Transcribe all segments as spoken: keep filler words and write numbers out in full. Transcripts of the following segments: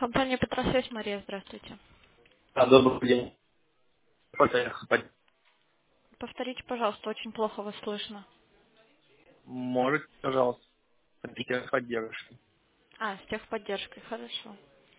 Компания Петросвязь, Мария, здравствуйте. А, добрый день. Под- Повторите, пожалуйста, очень плохо вас слышно. Можете, пожалуйста, поддержки поддержки. А, с техподдержкой, хорошо.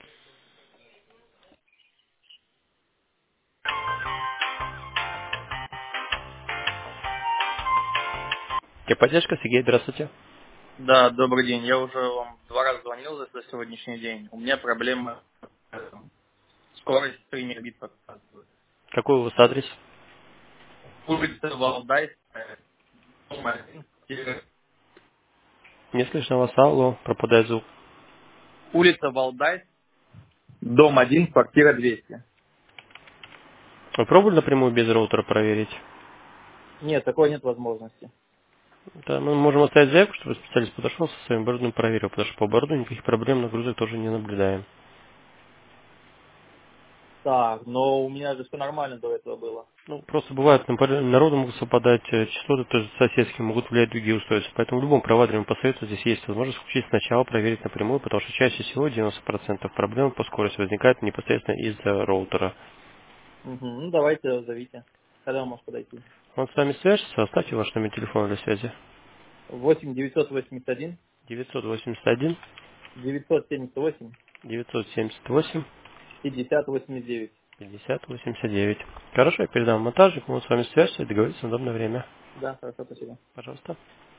Техподдержка, Сергей, здравствуйте. Да, добрый день. Я уже вам два раза звонил за, за сегодняшний день. У меня проблема э, скорость три мегабит показывает. Какой у вас адрес? Улица Валдайская, дом один, квартира- Не слышно вас, алло, пропадает звук. улица Валдай, дом один, квартира двести. Вы пробовали напрямую без роутера проверить? Нет, такой нет возможности. Да, мы можем оставить заявку, чтобы специалист подошел со своим оборудованием проверил, потому что по оборудованию никаких проблем нагрузок тоже не наблюдаем. Так, но у меня же все нормально до этого было. Ну, просто бывает, например, народу могут совпадать э, частоты, тоже соседские, могут влиять другие устройства. Поэтому в любом провайдере мы посоветую, здесь есть возможность включить сначала, проверить напрямую, потому что чаще всего девяносто процентов проблем по скорости возникает непосредственно из-за роутера. Угу, ну давайте зовите. Когда вы можете подойти? Он с вами свяжется, оставьте ваш номер телефона для связи. восемь девятьсот восемьдесят один девятьсот восемьдесят один девятьсот семьдесят восемь девятьсот семьдесят восемь пятьдесят восемьдесят девять. пятьдесят восемьдесят девять. Хорошо, я передам монтажнику, он с вами свяжется и договорится на удобное время. Да, хорошо, спасибо. Пожалуйста.